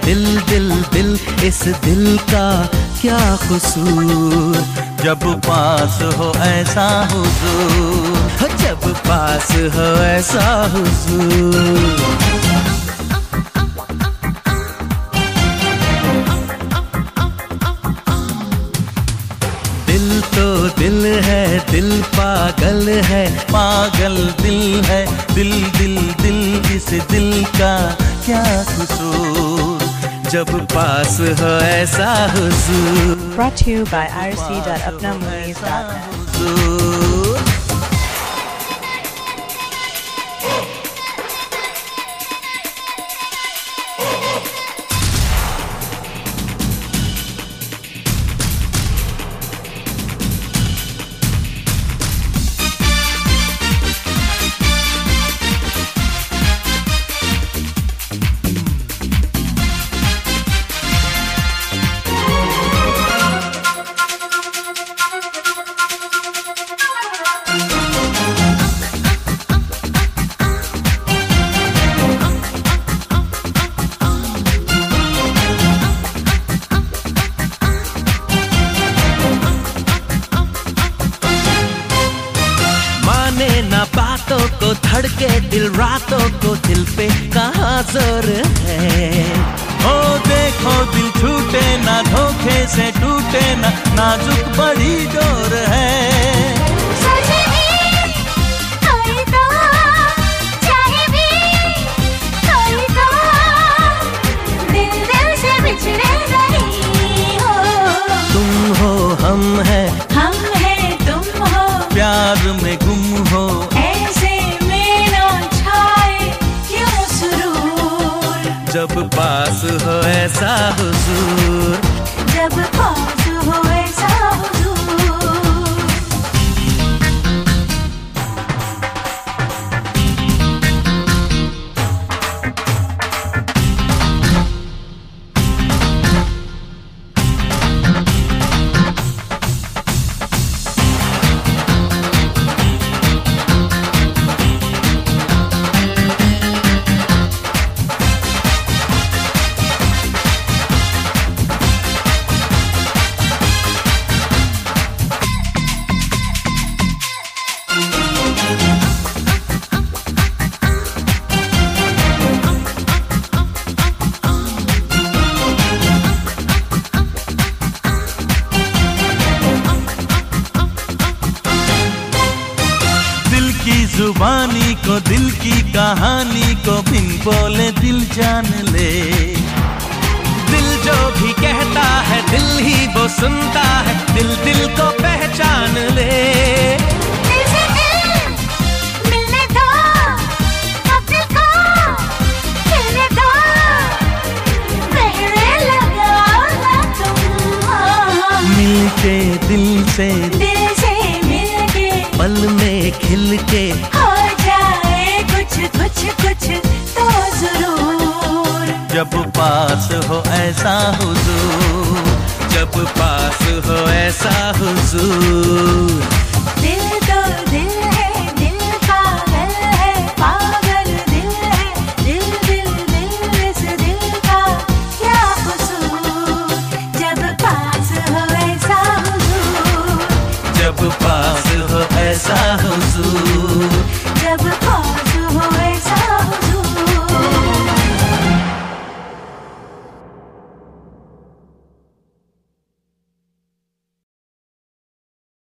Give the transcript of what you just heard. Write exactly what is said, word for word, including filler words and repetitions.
दिल दिल दिल इस दिल का क्या कसूर, जब पास हो ऐसा हुजूर, जब पास हो ऐसा हुजूर। दिल तो दिल है, दिल पागल है, पागल दिल है, दिल दिल दिल इस दिल का क्या कसूर, जब पास हो ऐसा हुजूर। Brought to you by r c dot apna movies dot net। ना बातों को धड़के दिल रातों को, दिल पे कहाँ जोर है। ओ देखो दिल छूटे ना, धोखे से टूटे ना, नाजुक बड़ी डोर है। तुम हो हम है, हम है तुम हो, प्यार में गुम हो, ऐसे में ना छाए क्यों सुरूर, जब पास हो ऐसा हुजूर, जब पास हो ऐसा हुजूर। जुबानी को दिल की कहानी को बिन बोले दिल जान ले, दिल जो भी कहता है दिल ही वो सुनता है, दिल दिल को पहचान ले। दिल से दिल मिलने दो, अब दिल को खिलने दो, बहने लगा ना तुम, मिलके दिल से दिल से मिलके, पल में खिल के हो जाए कुछ कुछ कुछ तो जरूर, जब पास हो ऐसा हुजूर, जब पास हो ऐसा हुजूर। दिल तो दिल है, दिल पागल है, पागल दिल है, दिल दिल दिल इस दिल का क्या कसूर, जब पास हो ऐसा हुजूर, जब पास हो ऐसा हुजूर।